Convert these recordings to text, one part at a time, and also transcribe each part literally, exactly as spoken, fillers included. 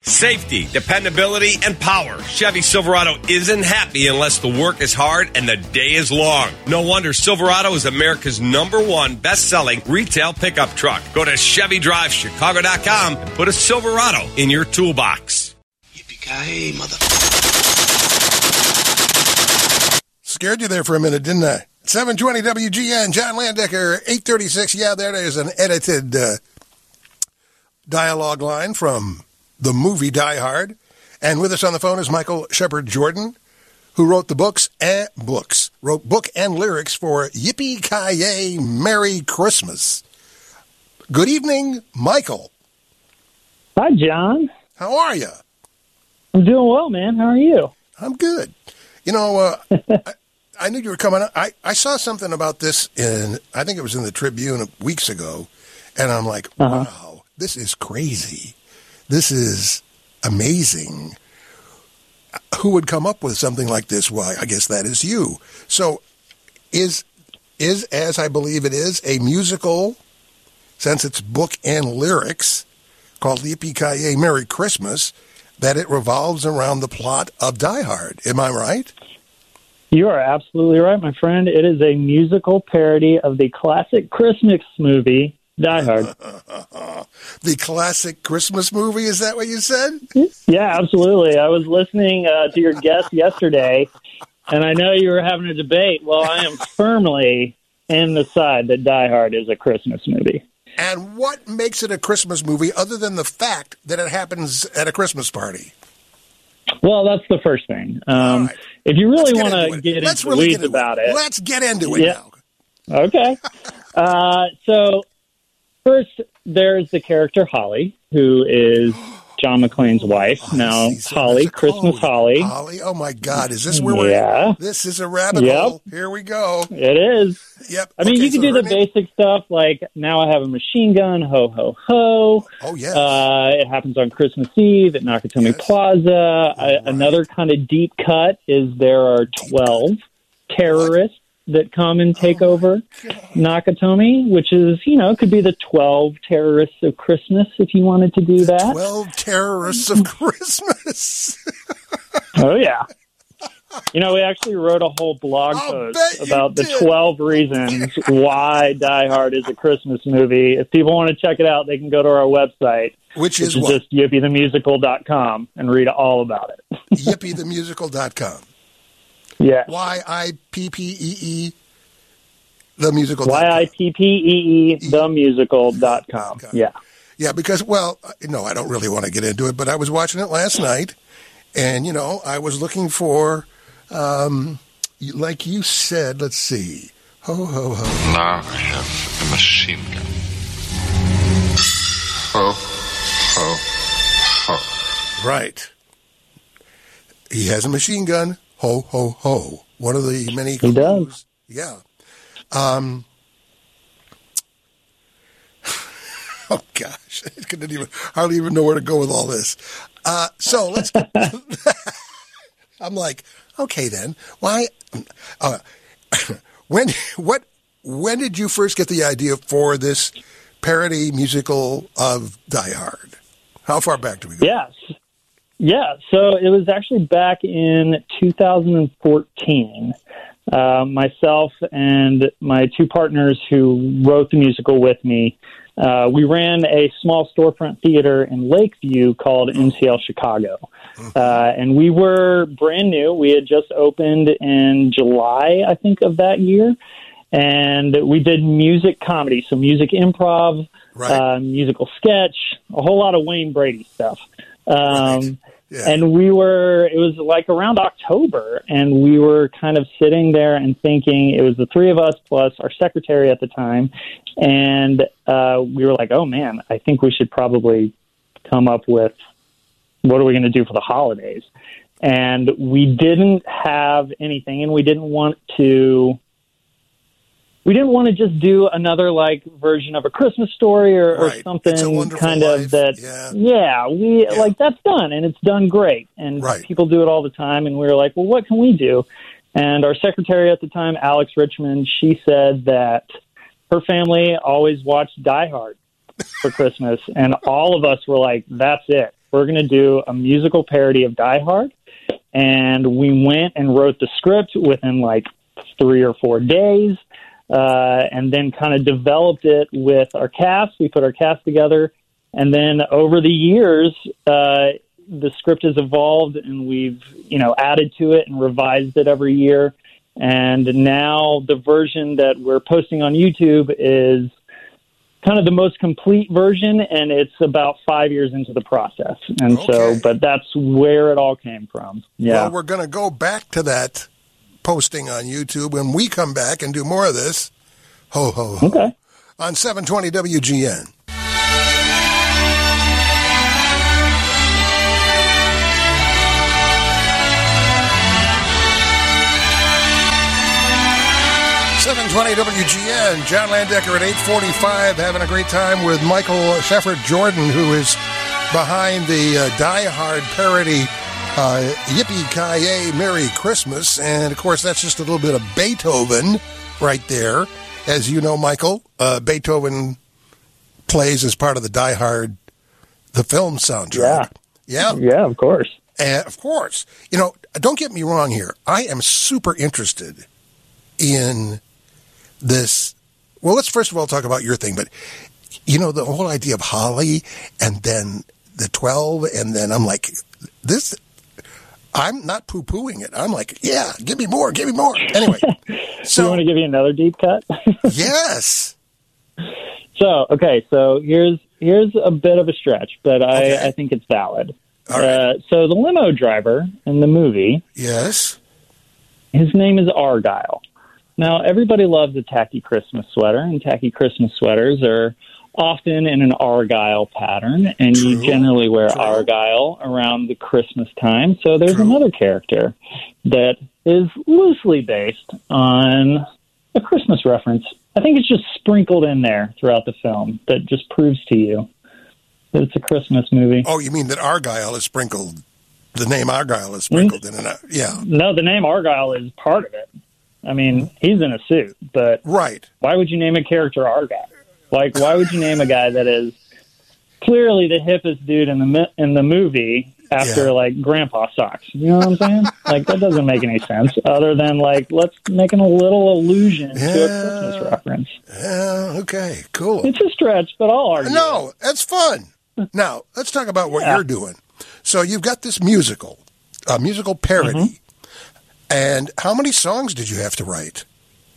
Safety, dependability, and power. Chevy Silverado isn't happy unless the work is hard and the day is long. No wonder Silverado is America's number one best-selling retail pickup truck. Go to Chevy Drive Chicago dot com and put a Silverado in your toolbox. Yippee-ki-yay, mother... Scared you there for a minute, didn't I? seven twenty W G N, John Landecker, eight thirty-six. Yeah, there is an edited uh, dialogue line from the movie Die Hard. And with us on the phone is Michael Shepard Jordan, who wrote the books and books, wrote book and lyrics for Yippee-ki-yay, Merry Christmas. Good evening, Michael. Hi, John. How are you? I'm doing well, man. How are you? I'm good. You know, uh, I, I knew you were coming. I, I saw something about this in, I think it was in the Tribune weeks ago, and I'm like, uh-huh. wow, this is crazy. This is amazing. Who would come up with something like this? Why, I guess that is you. So is, is as I believe it is, a musical, since it's book and lyrics, called Yippee-ki-yay, Merry Christmas, that it revolves around the plot of Die Hard. Am I right? You are absolutely right, my friend. It is a musical parody of the classic Christmas movie, Die Hard. The classic Christmas movie, is that what you said? Yeah, absolutely. I was listening uh, to your guest yesterday, and I know you were having a debate. Well, I am firmly in the side that Die Hard is a Christmas movie. And what makes it a Christmas movie other than the fact that it happens at a Christmas party? Well, that's the first thing. Um, right. If you really want to get Let's into really weeds get into about it. it. Let's get into it yeah. now. Okay. uh, so first, there's the character Holly, who is John McClane's wife. Oh, now, so Holly, Christmas Holly. Holly, oh my God, is this where yeah. we're This is a rabbit yep. hole. Here we go. It is. Yep. I mean, okay, you can so do the name? basic stuff like, now I have a machine gun, ho, ho, ho. Oh, yes. Uh, it happens on Christmas Eve at Nakatomi yes. Plaza. Oh, I, right. Another kind of deep cut is there are twelve terrorists what? that come and take oh, over Nakatomi, which is, you know, could be the twelve terrorists of Christmas if you wanted to do the that. twelve terrorists of Christmas. Oh, yeah. You know, we actually wrote a whole blog I'll post about the twelve reasons why Die Hard is a Christmas movie. If people want to check it out, they can go to our website, which is, which is what? just yippee the musical dot com, and read all about it. yippee the musical dot com. Yeah. Y I P P E E, the musical. Y I P P E E, the musical dot com. Yeah. Yeah, because, well, no, I don't really want to get into it, but I was watching it last night, and, you know, I was looking for, um, like you said, let's see. Ho, ho, ho. Now I have a machine gun. Ho, ho, ho. Right. He has a machine gun. Ho, ho, ho. One of the many clues. He does. Yeah. Um, oh, gosh. I couldn't even, hardly even know where to go with all this. Uh, so let's get, I'm like, okay, then. Why? Uh, when, what, when did you first get the idea for this parody musical of Die Hard? How far back do we go? Yes. Yeah, so it was actually back in two thousand fourteen. Uh, myself and my two partners who wrote the musical with me, uh, we ran a small storefront theater in Lakeview called M C L Chicago. Uh, and we were brand new. We had just opened in July, I think, of that year. And we did music comedy, so music improv, right. uh, musical sketch, a whole lot of Wayne Brady stuff. Um, right. yeah. And we were, it was like around October, and we were kind of sitting there and thinking, it was the three of us plus our secretary at the time, and uh, we were like, oh man, I think we should probably come up with, what are we going to do for the holidays? And we didn't have anything, and we didn't want to... We didn't want to just do another like version of A Christmas Story or, right. or something kind life. of that. Yeah, yeah we yeah. like that's done and it's done great, and right. people do it all the time. And we were like, well, what can we do? And our secretary at the time, Alex Richmond, she said that her family always watched Die Hard for Christmas, and all of us were like, that's it. we're going to do a musical parody of Die Hard. And we went and wrote the script within like three or four days, uh, and then kind of developed it with our cast. We put our cast together, and then over the years, uh, the script has evolved, and we've, you know, added to it and revised it every year. And now the version that we're posting on YouTube is kind of the most complete version, and it's about five years into the process. And Okay. so, but that's where it all came from. Yeah. Well, we're going to go back to that posting on YouTube when we come back and do more of this. Ho, ho, ho. Okay. On seven twenty W G N. seven twenty W G N, John Landecker at eight forty-five, having a great time with Michael Shepard Jordan, who is behind the uh, Die Hard parody, uh, Yippee-Ki-Yay, Merry Christmas. And, of course, that's just a little bit of Beethoven right there. As you know, Michael, uh, Beethoven plays as part of the Die Hard, the film soundtrack. Yeah. Yeah. Yeah, of course. And, of course. You know, don't get me wrong here. I am super interested in this. Well, let's first of all talk about your thing, but you know, the whole idea of Holly and then the twelve, and then I'm like, this, I'm not poo-pooing it. I'm like, yeah, give me more, give me more. Anyway. So, you want to give you another deep cut? Yes. So, okay, so here's here's a bit of a stretch, but I, Okay. I think it's valid. All right. Uh, so the limo driver in the movie, Yes. his name is Argyle. Now, everybody loves a tacky Christmas sweater, and tacky Christmas sweaters are often in an Argyle pattern, and True. you generally wear True. Argyle around the Christmas time. So there's True. another character that is loosely based on a Christmas reference. I think it's just sprinkled in there throughout the film that just proves to you that it's a Christmas movie. Oh, you mean that Argyle is sprinkled, the name Argyle is sprinkled in and out. Yeah. No, the name Argyle is part of it. I mean, he's in a suit, but Right. why would you name a character Argyle? Like, why would you name a guy that is clearly the hippest dude in the mi- in the movie after Yeah. like Grandpa Socks? You know what I'm saying? Like, that doesn't make any sense. Other than like, let's make a little allusion to a Yeah. Christmas reference. Yeah, okay, cool. It's a stretch, but I'll argue. No, that's fun. Now, let's talk about what Yeah. you're doing. So you've got this musical, a musical parody. Mm-hmm. And how many songs did you have to write?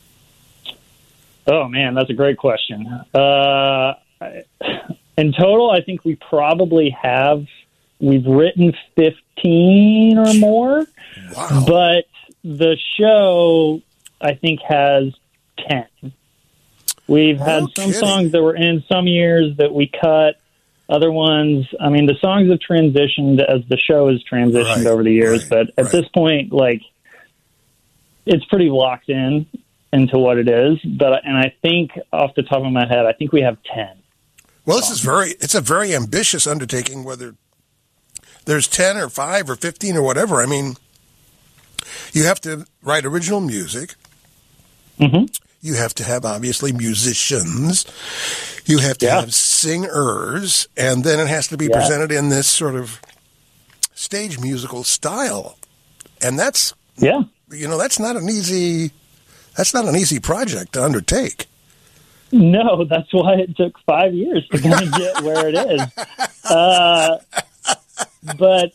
Oh man, that's a great question. Uh, in total, I think we probably have we've written fifteen or more, Wow. but the show I think has ten. We've had No some kidding. songs that were in some years that we cut. Other ones, I mean, the songs have transitioned as the show has transitioned Right, over the years, right, but at right. this point, like, it's pretty locked in into what it is. But and I think off the top of my head, I think we have ten. Well, this is very, it's a very ambitious undertaking, whether there's ten or five or fifteen or whatever. I mean, you have to write original music. Mm-hmm. You have to have, obviously, musicians. You have to Yeah. have singers. And then it has to be Yeah. presented in this sort of stage musical style. And that's, Yeah. you know, that's not an easy, that's not an easy project to undertake. No, that's why it took five years to kind of get where it is. Uh, but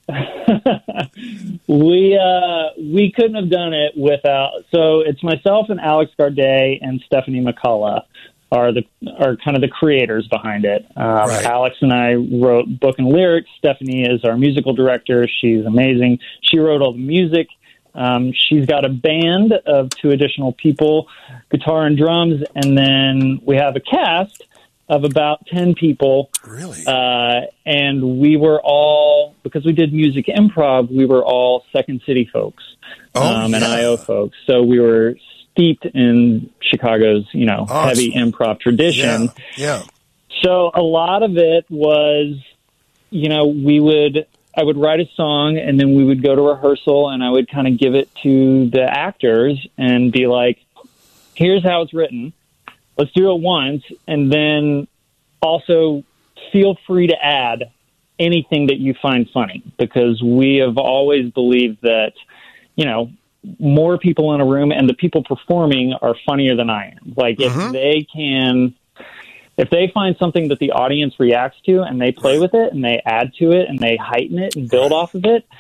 we uh, we couldn't have done it without. So it's myself and Alex Garday and Stephanie McCullough are the are kind of the creators behind it. Um, Right. Alex and I wrote book and lyrics. Stephanie is our musical director. She's amazing. She wrote all the music. Um, she's got a band of two additional people, guitar and drums, and then we have a cast of about ten people. Really? Uh, and we were all, because we did music improv, we were all Second City folks Oh, um, and yeah. I O folks. So we were steeped in Chicago's, you know, Awesome. heavy improv tradition. Yeah. Yeah. So a lot of it was, you know, we would, I would write a song and then we would go to rehearsal and I would kind of give it to the actors and be like, here's how it's written. Let's do it once. And then also feel free to add anything that you find funny, because we have always believed that, you know, more people in a room and the people performing are funnier than I am. Like, if mm-hmm. they can, if they find something that the audience reacts to and they play with it and they add to it and they heighten it and build off of it,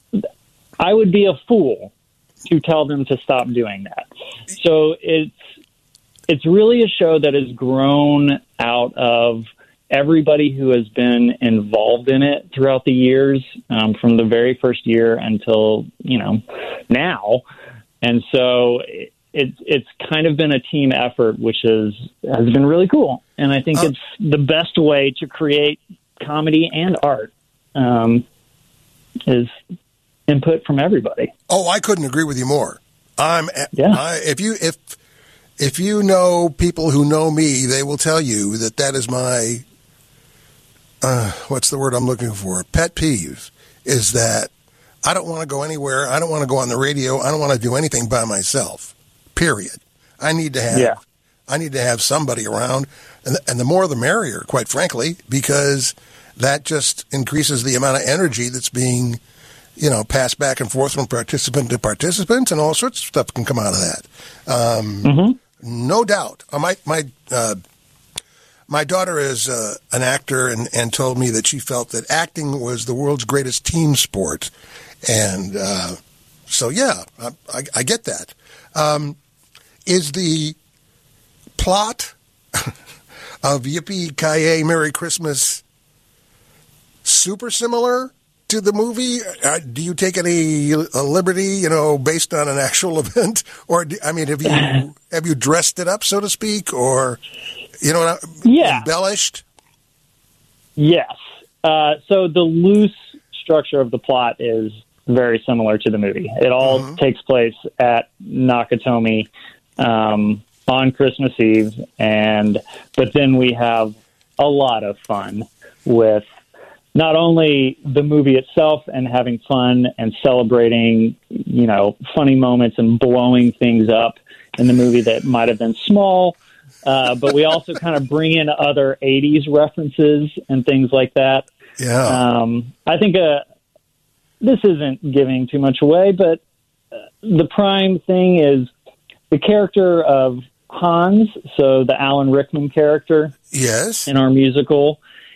I would be a fool to tell them to stop doing that. So it's, it's really a show that has grown out of everybody who has been involved in it throughout the years, um, from the very first year until, you know, now. And so it, it's it's kind of been a team effort, which is, has been really cool. And I think uh, it's the best way to create comedy and art, um, is input from everybody. Oh, I couldn't agree with you more. I'm, yeah. I, if you, if, if you know people who know me, they will tell you that that is my, Uh, what's the word I'm looking for? Pet peeve is that I don't want to go anywhere. I don't want to go on the radio. I don't want to do anything by myself, period. I need to have, yeah. I need to have somebody around, and, and the more the merrier, quite frankly, because that just increases the amount of energy that's being, you know, passed back and forth from participant to participant, and all sorts of stuff can come out of that. Um, mm-hmm. No doubt. Uh, my, my, uh, My daughter is uh, an actor and, and told me that she felt that acting was the world's greatest team sport. And uh, so, yeah, I, I, I get that. Um, is the plot of Yippee-Ki-Yay, Merry Christmas super similar to the movie? Uh, do you take any uh, liberty, you know, based on an actual event? Or, do, I mean, have you have you dressed it up, so to speak, or... You know, yeah. embellished? Yes. Uh, so the loose structure of the plot is very similar to the movie. It all mm-hmm. takes place at Nakatomi um, on Christmas Eve, and but then we have a lot of fun with not only the movie itself and having fun and celebrating, you know, funny moments and blowing things up in the movie that might have been small, Uh, but we also kind of bring in other eighties references and things like that. Yeah. Um, I think uh, this isn't giving too much away, but uh, the prime thing is the character of Hans, so the Alan Rickman character yes. in our musical,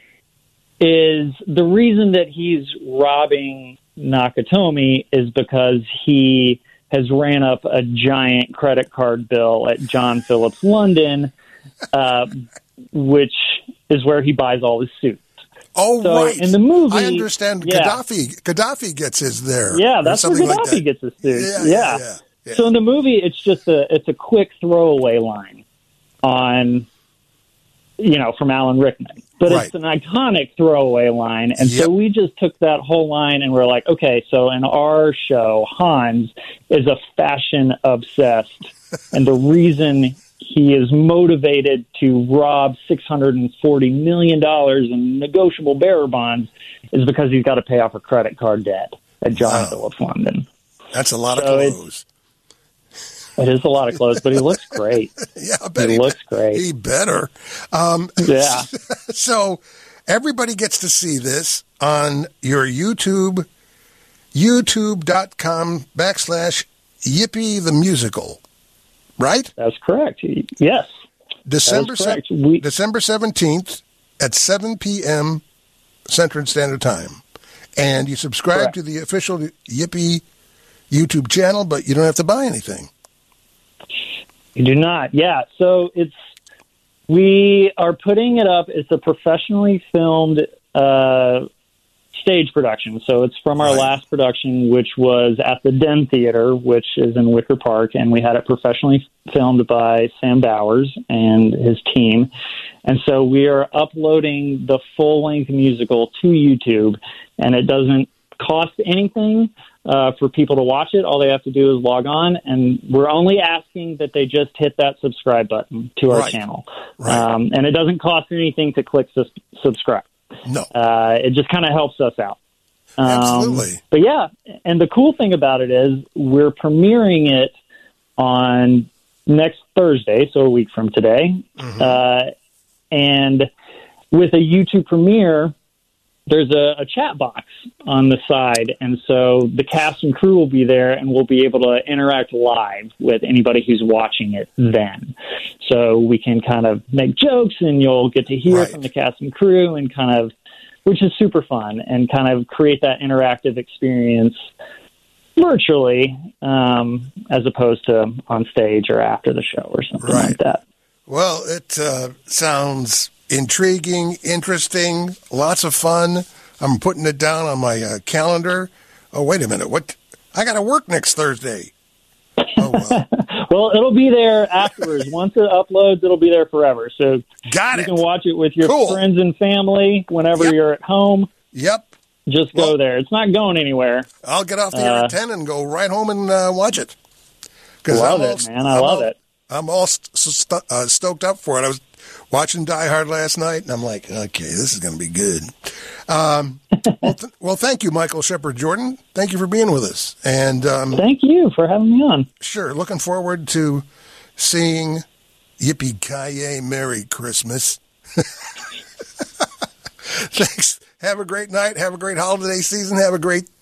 is the reason that he's robbing Nakatomi is because he has ran up a giant credit card bill at John Phillips London, uh, which is where he buys all his suits. Oh, so right. In the movie, I understand yeah. Gaddafi Gaddafi gets his there. Yeah, that's where Gaddafi like gets his suits. Yeah, yeah. Yeah, yeah, yeah. So in the movie, it's just a it's a quick throwaway line on, you know, from Alan Rickman. But right. It's an iconic throwaway line. And yep. so we just took that whole line and we're like, okay, so in our show, Hans is a fashion obsessed. And the reason he is motivated to rob six hundred forty million dollars in negotiable bearer bonds is because he's got to pay off a credit card debt at John wow. Phillips London. That's a lot so of clothes. It is a lot of clothes, but he looks great. yeah, I bet he, he looks be- great. He better. Um, yeah. So everybody gets to see this on your YouTube, youtube.com backslash Yippee the Musical, right? That's correct. Yes. December, correct. Se- we- December seventeenth at seven p.m. Central Standard Time. And you subscribe correct. to the official Yippee YouTube channel, but you don't have to buy anything. You do not. Yeah. So it's, we are putting it up. It's a professionally filmed uh, stage production. So it's from our right. last production, which was at the Den Theater, which is in Wicker Park. And we had it professionally filmed by Sam Bowers and his team. And so we are uploading the full-length musical to YouTube, and it doesn't cost anything uh, for people to watch it. All they have to do is log on, and we're only asking that they just hit that subscribe button to our right. channel. Right. Um, and it doesn't cost anything to click sus- subscribe. No. Uh, it just kind of helps us out. Um, Absolutely. But yeah, and the cool thing about it is we're premiering it on next Thursday, so a week from today. Mm-hmm. Uh, and with a YouTube premiere, there's a, a chat box on the side, and so the cast and crew will be there, and we'll be able to interact live with anybody who's watching it then. So we can kind of make jokes, and you'll get to hear right. from the cast and crew, and kind of, which is super fun, and kind of create that interactive experience virtually, um, as opposed to on stage or after the show or something right. like that. Well, it uh, sounds intriguing, interesting, lots of fun. I'm putting it down on my uh, calendar. Oh, wait a minute. What? I got to work next Thursday. Oh, well. Well, it'll be there afterwards. Once it uploads, it'll be there forever. So got you it. can watch it with your Cool. friends and family whenever Yep. you're at home. Yep. Just go Well, there. It's not going anywhere. I'll get off the air Uh, at ten and go right home and uh, watch it. 'Cause Love I'm it, all- man. I I'm love all- it. I'm all st- st- uh, stoked up for it. I was watching Die Hard last night, and I'm like, okay, this is going to be good. Um, well, th- well, thank you, Michael Shepard Jordan. Thank you for being with us. And um, Thank you for having me on. sure, looking forward to seeing Yippee-Ki-Yay, Merry Christmas. Thanks. Have a great night. Have a great holiday season. Have a great